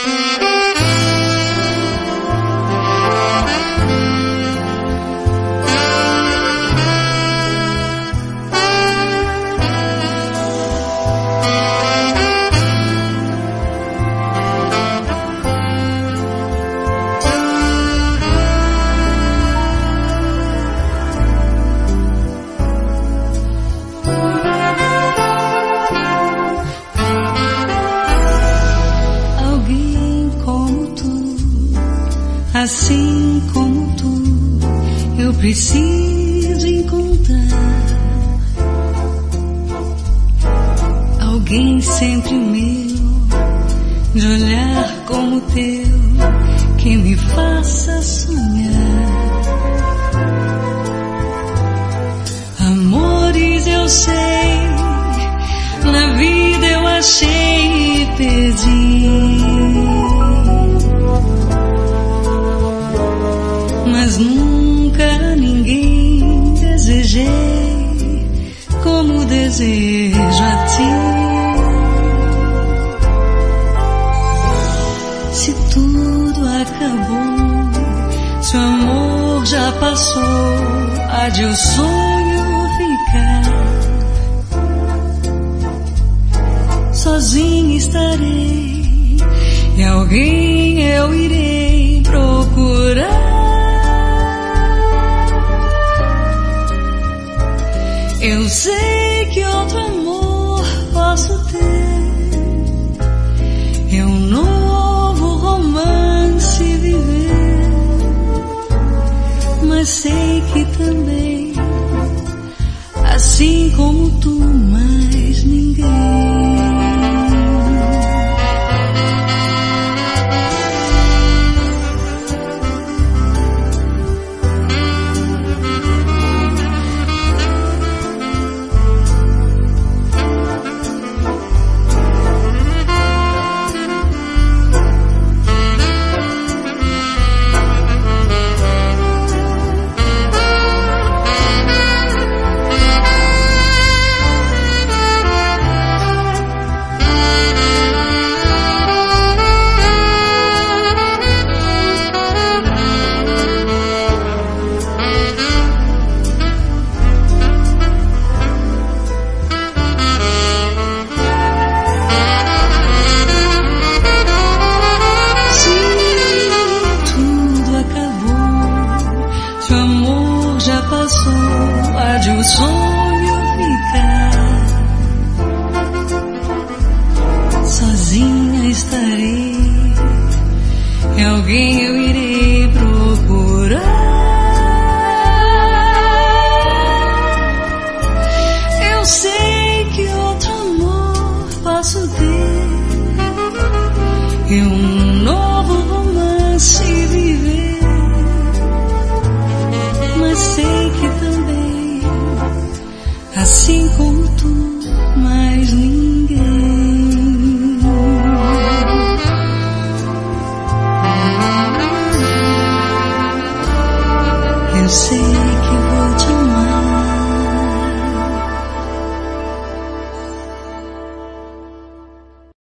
Assim como tu, eu preciso encontrar alguém sempre meu, de olhar como o teu, que me faça sonhar. Amores eu sei, na vida eu achei e perdi, mas nunca ninguém desejei como desejo a ti. Se tudo acabou, se o amor já passou, há de o sonho ficar. Sozinha estarei e alguém eu irei procurar. Eu sei que outro amor posso ter, é um novo romance viver, mas sei que também, assim como tu, mais ninguém. Há de o sonho ficar. Sozinha estarei e alguém eu irei procurar. Eu sei que outro amor posso ter e um novo romance viver, mas sei que também, assim como tu, mais ninguém. Eu sei